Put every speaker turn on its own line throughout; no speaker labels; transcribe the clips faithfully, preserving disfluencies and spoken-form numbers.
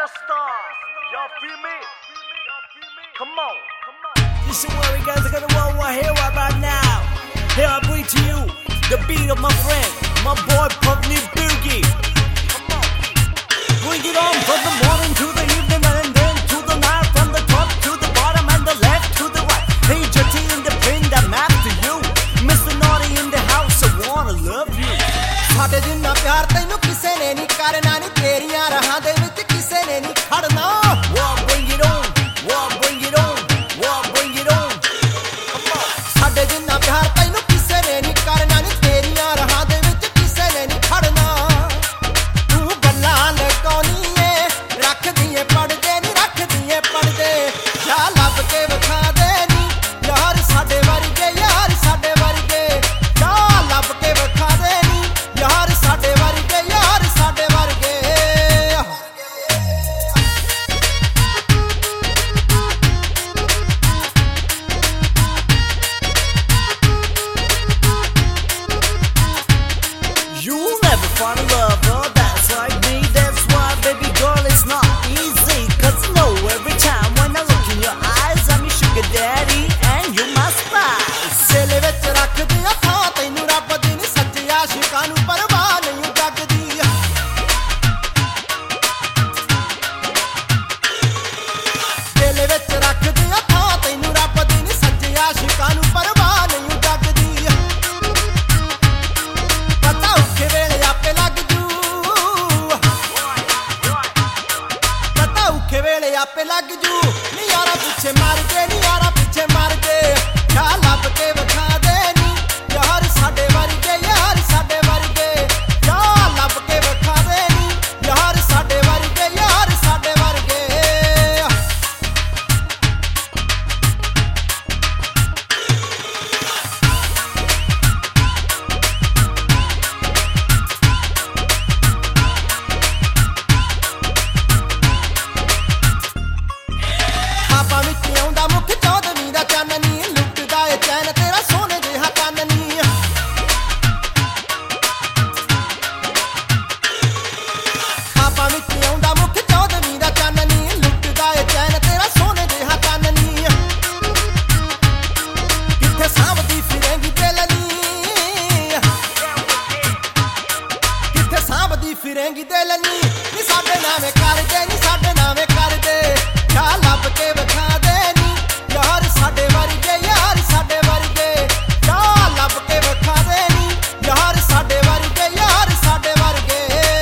a star. Y'all feel me? Come on.
Listen, where we guys are gonna roll one here right now. Here I bring to you the beat of my friend, my boy Pugny Boogie. Bring it on from the morning to the evening and then to the night, from the top to the bottom and the left to the right. Hey, Jetty in the pin that map to you. Mister Naughty in the house, I wanna love you.
ਸਾਡੇ ਜਿੰਨਾ ਪਿਆਰ ਤੈਨੂੰ ਕਿਸੇ ਨੇ ਨਹੀਂ ਕਰਨਾ ਨੀ ਤੇਰੀਆਂ ਰਾਹਾਂ ਦੇ ਵਿੱਚ ਕਿਸੇ ਨੇ ਨਹੀਂ ਖੜਨਾ
Whoa, bring it on, whoa, bring it on, whoa, bring it on.
ਸਾਡੇ ਜਿੰਨਾ ਪਿਆਰ ਤੈਨੂੰ ਕਿਸੇ ਨੇ ਨਹੀਂ ਕਰਨਾ ਨੀ ਤੇਰੀਆਂ ਰਾਹਾਂ ਦੇ ਵਿੱਚ ਕਿਸੇ ਨੇ ਨਹੀਂ ਖੜਨਾ ਤੂੰ ਗੱਲਾਂ ਲਕਾਉਣੀ ਏ ਰੱਖਦੀ ਏ ਪੜਦੇ ਨਹੀਂ ਰੱਖਦੀ ਏ ਪੜਦੇ ਜਾ ਲੱਭ ਕੇ ਵਿਖਾ ਦੇ ਨੀ ਯਾਰ ਸਾਡੇ ਵਰਗੇ ਯਾਰ ਸਾਡੇ ਵਰਗੇ ਜਾ ਲੱਭ ਕੇ ਵਿਖਾ ਦੇ ਨੀ ਯਾਰ ਸਾਡੇ ਵਰਗੇ ਯਾਰ ਸਾਡੇ ਵਰਗੇ
You'll never find a lover that's like me. That's why, baby girl, it's not easy. Cause you know every time when I look in your eyes, I'm your sugar daddy and you're my spice.
ਦਿਲ ਵਿੱਚ ਰੱਖਦੀ ਆ ਥਾਂ ਤੈਨੂੰ ਰੱਬ ਦੀ ਨੀ ਸੱਚੇ ਆਸ਼ਿਕਾਂ ਨੂੰ ਪਰਵਾਹ ਨਹੀਂ ਜੱਗਦੀ ਦਿਲ ਵਿੱਚ ਰੱਖਦੀ ਆ ਥਾਂ ਤੈਨੂੰ ਰੱਬ ਦੀ ਨੀ ਸੱਚੇ ਆਸ਼ਿਕਾਂ ਨੂੰ ਪਰਵਾਹ ਨਹੀਂ ਜੱਗਦੀ ਪਤਾ ਔਖੇ ਵੇਲੇ ਆਪੇ ਲੱਗ ਜੂ ਪਤਾ ਔਖੇ ਵੇਲੇ ਆਪੇ ਲੱਗ ਜੂ ਨੀ ਯਾਰਾ ਪਿੱਛੇ ਮਰ ਕੇ ਨੀ ਯਾਰਾ ਪਿੱਛੇ ਮਰ ਕੇ ਜਾ ਲੱਭ ਕੇ ਵਿਖਾ ਦੇ ਨੀ ਯਾਰ ਸਾਡੇ ਵਰਗੇ ਯਾਰ ਸਾਡੇ ਵਰਗੇ ਜਾ ਲੱਭ ਕੇ ਵਿਖਾ ਦੇ ਨੀ ਯਾਰ ਸਾਡੇ ਵਰਗੇ ਯਾਰ ਸਾਡੇ ਵਰਗੇ ਖਾਬਾਂ ਵਿੱਚ ਆਉਂਦਾ ਮੁੱਖ ਚੌਦਵੀਂ ਦਾ ਚਾਨਣੀ ਲੁੱਟਦਾ ਏ ਚੈਨ ਤੇਰਾ ਸੋਨੇ ਜਿਹਾ ਕੰਨਨੀ ਖਾਬਾਂ ਵਿੱਚ ਆਉਂਦਾ ਮੁੱਖ ਚੌਦਵੀਂ ਦਾ ਚਾਨਣੀ ਲੁੱਟਦਾ ਏ ਚੈਨ ਤੇਰਾ ਸੋਨੇ ਜਿਹਾ ਕੰਨਨੀ ਕਿੱਥੇ ਸਾਂਭਦੀ ਫਿਰੇਂਗੀ ਦਿਲ ਨੀ ਕਿੱਥੇ ਸਾਂਭਦੀ ਫਿਰੇਂਗੀ ਦਿਲ ਨੀ ਨੀ ਸਾਡੇ ਨਾਵੇਂ ਕਰਦੇ ਨੀ ਸਾਡੇ ਨਾਵੇਂ ਕਰਦੇ ਜਾ ਲੱਭ ਕੇ ਵਿਖਾ ਦੇ ਨੀ ਯਾਰ ਸਾਡੇ ਵਰਗੇ ਯਾਰ ਸਾਡੇ ਵਰਗੇ ਜਾ ਲੱਭ ਕੇ ਵਿਖਾ ਦੇ ਨੀ ਯਾਰ ਸਾਡੇ ਵਰਗੇ ਯਾਰ ਸਾਡੇ ਵਰਗੇ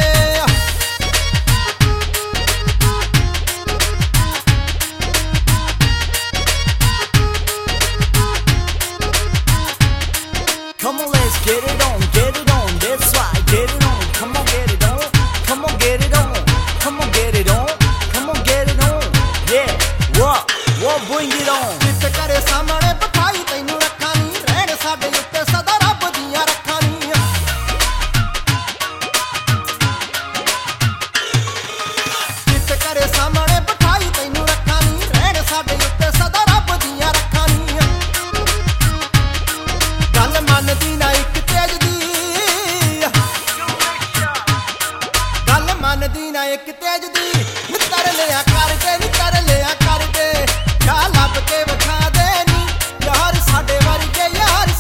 Come on, let's get it on, get it on, that's right, get it on. Come on, get it on, come on, get it on, come on, get it on, come on, get it on. Yeah, what, what, bring it on.
ਜਿੱਤ ਕਰੇ ਸਾਹਮਣੇ ਬਿਠਾਈ ਤੈਨੂੰ ਰੱਖਾਂ ਨੀ ਰਹਿਣ ਸਾਡੇ ਉੱਤੇ ਸਦਾ ਰੱਬ ਦੀਆਂ ਰੱਖਾਂ ਨੀ ਜਿੱਤ ਕਰੇ ਸਾਹਮਣੇ ਬਿਠਾਈ ਤੈਨੂੰ ਰੱਖਾਂ ਨੀ ਰਹਿਣ ਸਾਡੇ ਉੱਤੇ ਸਦਾ ਰੱਬ ਦੀਆਂ ਰੱਖਾਂ ਨੀ ਗੱਲ ਮੰਨਦੀ ਨਾ ਇੱਕ ਤੇਜ ਦੀ ਗੱਲ ਮੰਨਦੀ ਨਾ ਇੱਕ ਤੇਜ ਦੀ ਨਿੱਤਰ ਲਿਆ ਕਰਦੇ ਨਿੱਤਰ ਲਿਆ ਕਰਦੇ ਜਾ ਲੱਭ ਕੇ ਵਿਖਾ ਦੇ ਨੀ ਯਾਰ ਸਾਡੇ ਵਰਗੇ ਯਾਰ